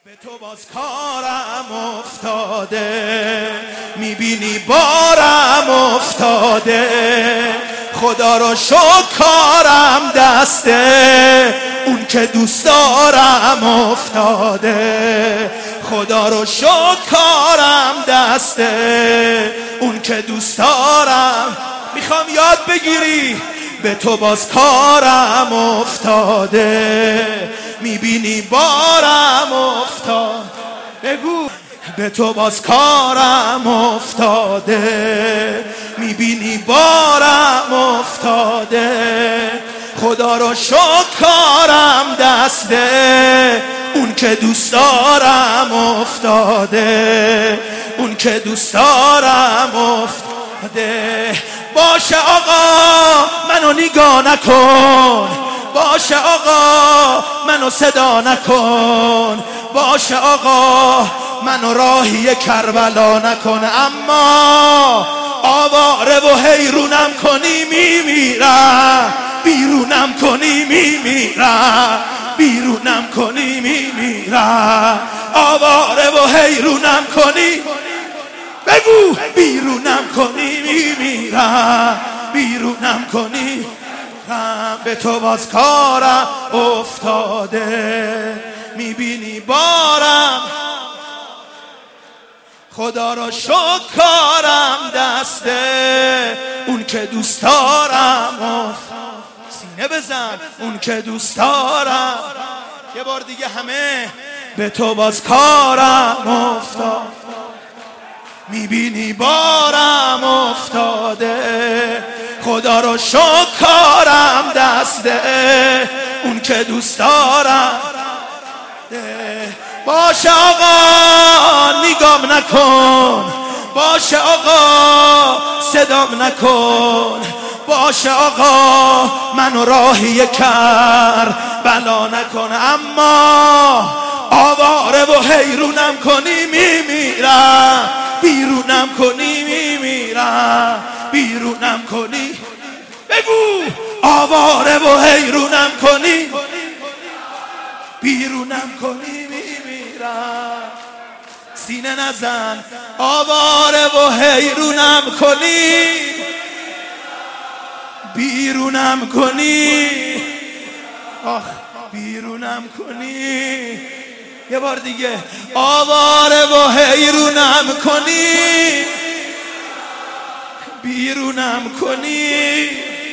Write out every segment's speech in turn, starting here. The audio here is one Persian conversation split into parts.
به تو باز کارم افتاده، میبینی بارم افتاده، خدا رو شکر کارم دسته، اون که دوست دارم افتاده، خدا رو شکر کارم دسته، اون که دوست دارم. میخوام یاد بگیری به تو باز کارم افتاده، میبینی بارم افتاد. بگو به تو باز کارم افتاده، میبینی بارم افتاده، خدا رو شکر کارم دسته، اون که دوست دارم افتاده، اون که دوست دارم افتاده. باشه آقا منو نگاه نکن، باشه آقا منو صدا نکن، باشه آقا منو راهی کربلا نکن، اما آواره و حیرونم کنی میمیرم، بیرونم کنی میمیرم، بیرونم کنی میمیرم، آواره و حیرونم کنی، بگو بیرونم کنی میمیرم، بیرونم کنی. به تو باز کارم افتاده، میبینی بارم، خدا را شکر کارم دسته، اون که دوست دارم. سینه بزن اون که دوست دارم. یه بار دیگه همه. به تو باز کارم افتاد، میبینی بارم افتاده، خدا رو شکر کارم دسته، اون که دوست دارم. باشه آقا نگام نکن، باشه آقا صدام نکن، باشه آقا منو راهی کربلا نکن، اما آواره و حیرونم کنی میمیرم، بیرونم کنی میمیرم، بیرونم کنی. بگو آواره و حیرونم کنی، بیرونم کنی میمیرم. سینه نزن. آواره و حیرونم کنی، بیرونم کنی، آخ بیرونم کنی. یه بار دیگه. آواره و حیرونم کنی، بیرونم کنی.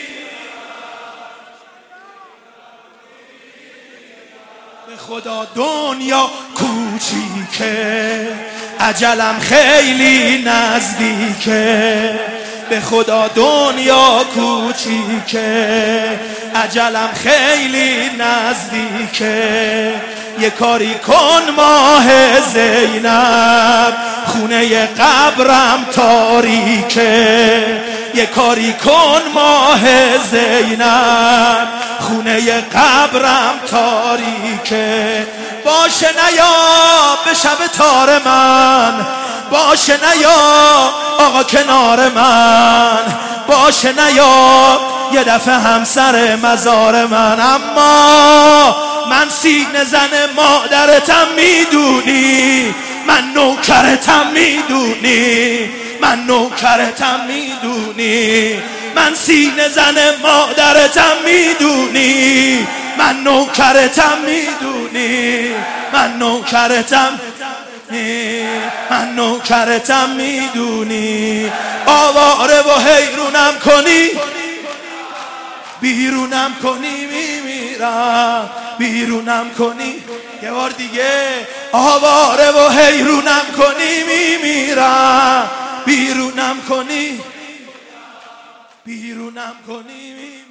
به خدا دنیا کوچیکه، اجلم خیلی نزدیکه، به خدا دنیا کوچیکه، اجلم خیلی نزدیکه. یه کاری کن ماه زینب، خونه قبرم تاریکه، یه کاری کن ماه زینب، خونه قبرم تاریکه. باشه نیا به شب تار من، باشه نیا آقا کنار من، باشه نیا یه دفعه همسر مزار من، اما من سینه زن مادرتم میدونی، من نوکرتم میدونی، من نوکرتم میدونی، من سینه زن مادرتم میدونی، من نوکرتم میدونی، من نوکرتم، من نوکرتم میدونی. آواره و حیرونم کنی، بیرونم کنی میمیرم، بیرونم کنی. یه بار دیگه. آواره و حیرونم کنی میمیرم، بیرونم کنی، بیرونم کنی میمیرم.